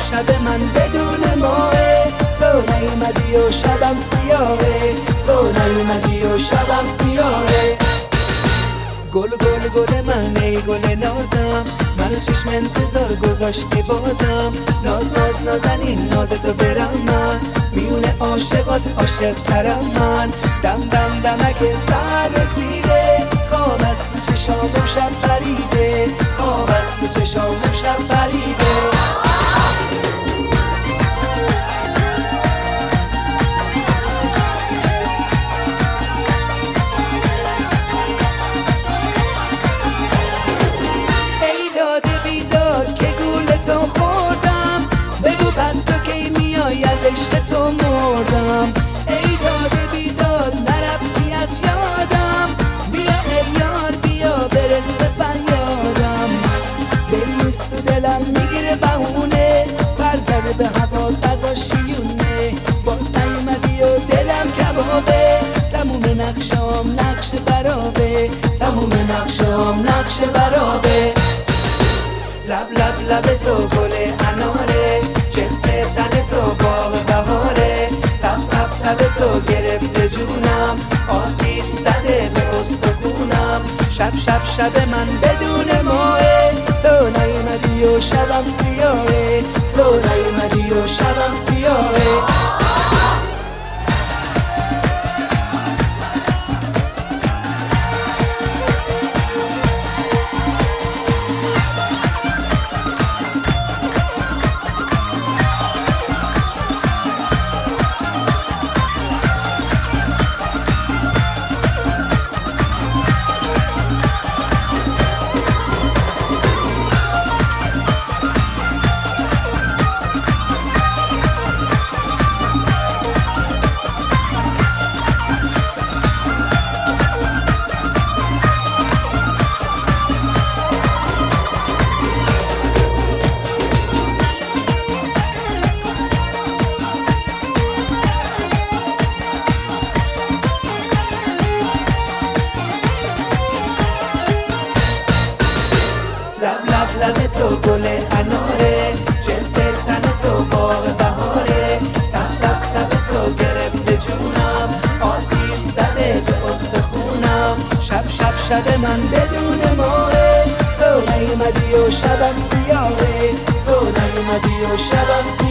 شب من بدون ماه، تو نیومدی و شبم سیاهه، تو نیومدی و شبم سیاهه. گل گل گل من ای گل نازم، منو چشم انتظار گذاشتی بازم. ناز ناز نازنین ناز تو برم من، میونه عاشقات عاشق ترم من. دم دم دمک سر رسیده، خواب از تو چشامم شب پریده، خواب از تو چشامم شب پریده. عشق تو مردم ای داده بیداد، نرفتی از یادم. بیا ای یار بیا برس به فریادم. دل نیست تو دلم میگیره بهونه، پر زده به هوا غذا شیونه. باز نیومدی و دلم کبابه، تموم نقشام نقش برابه، تموم نقشام نقش برابه. لب لب لب تو گل اناره، جنس تن تو باغ بهاره. تب تب تب تو گرفته جونم، آتیش زده به استخونم. شب شب شب من بدون ماه، تو نیومدی و شبم سیاهه، تو نیومدی و شبم سیاهه. لب تو گل اناره، جنس تن تو باغ بهاره. تب تب تب تو گرفته جونم، آتیش زده به استخونم. شب شب شب من بدون ماه، تو نیومدی و شبم سیاهه، تو نیومدی و شبم سیاهه.